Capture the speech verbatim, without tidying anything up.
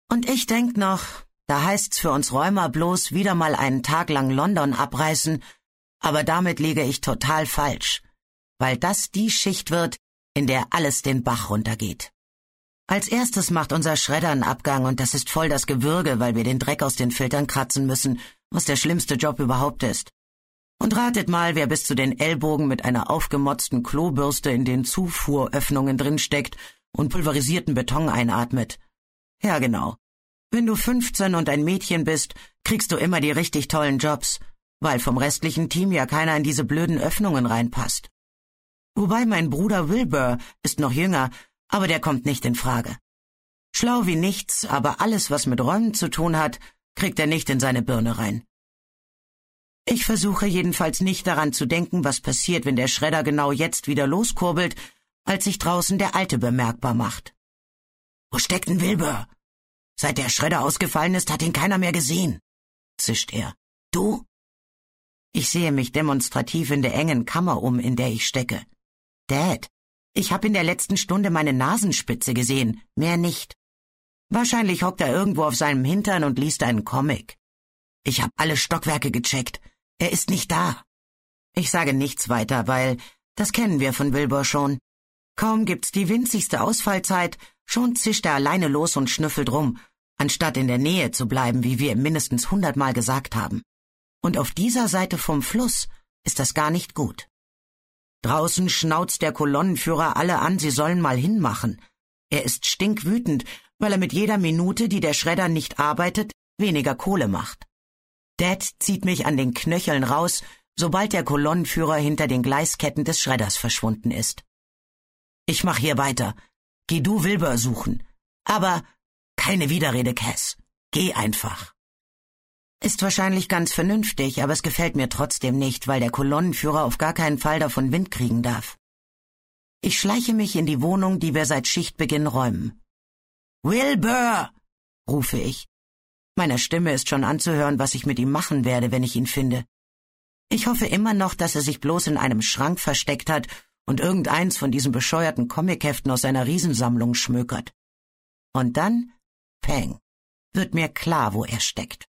Und ich denk noch, da heißt's für uns Räumer bloß wieder mal einen Tag lang London abreißen, aber damit liege ich total falsch, weil das die Schicht wird, in der alles den Bach runtergeht. Als erstes macht unser Schredder einen Abgang und das ist voll das Gewürge, weil wir den Dreck aus den Filtern kratzen müssen, was der schlimmste Job überhaupt ist. Und ratet mal, wer bis zu den Ellbogen mit einer aufgemotzten Klobürste in den Zufuhröffnungen drinsteckt und pulverisierten Beton einatmet. Ja, genau. Wenn du fünfzehn und ein Mädchen bist, kriegst du immer die richtig tollen Jobs, weil vom restlichen Team ja keiner in diese blöden Öffnungen reinpasst. Wobei mein Bruder Wilbur ist noch jünger, aber der kommt nicht in Frage. Schlau wie nichts, aber alles, was mit Räumen zu tun hat, kriegt er nicht in seine Birne rein. Ich versuche jedenfalls nicht daran zu denken, was passiert, wenn der Schredder genau jetzt wieder loskurbelt, als sich draußen der Alte bemerkbar macht. »Wo steckt denn Wilbur? Seit der Schredder ausgefallen ist, hat ihn keiner mehr gesehen«, zischt er. »Du?« Ich sehe mich demonstrativ in der engen Kammer um, in der ich stecke. »Dad, ich habe in der letzten Stunde meine Nasenspitze gesehen, mehr nicht. Wahrscheinlich hockt er irgendwo auf seinem Hintern und liest einen Comic. Ich habe alle Stockwerke gecheckt. Er ist nicht da.« Ich sage nichts weiter, weil das kennen wir von Wilbur schon. Kaum gibt's die winzigste Ausfallzeit, schon zischt er alleine los und schnüffelt rum, anstatt in der Nähe zu bleiben, wie wir ihm mindestens hundertmal gesagt haben. Und auf dieser Seite vom Fluss ist das gar nicht gut. Draußen schnauzt der Kolonnenführer alle an, sie sollen mal hinmachen. Er ist stinkwütend, weil er mit jeder Minute, die der Schredder nicht arbeitet, weniger Kohle macht. Dad zieht mich an den Knöcheln raus, sobald der Kolonnenführer hinter den Gleisketten des Schredders verschwunden ist. Ich mach hier weiter. Geh du Wilbur suchen. Aber keine Widerrede, Cass. Geh einfach. Ist wahrscheinlich ganz vernünftig, aber es gefällt mir trotzdem nicht, weil der Kolonnenführer auf gar keinen Fall davon Wind kriegen darf. Ich schleiche mich in die Wohnung, die wir seit Schichtbeginn räumen. »Wilbur«, rufe ich. Meiner Stimme ist schon anzuhören, was ich mit ihm machen werde, wenn ich ihn finde. Ich hoffe immer noch, dass er sich bloß in einem Schrank versteckt hat und irgendeins von diesen bescheuerten Comicheften aus seiner Riesensammlung schmökert. Und dann, peng, wird mir klar, wo er steckt.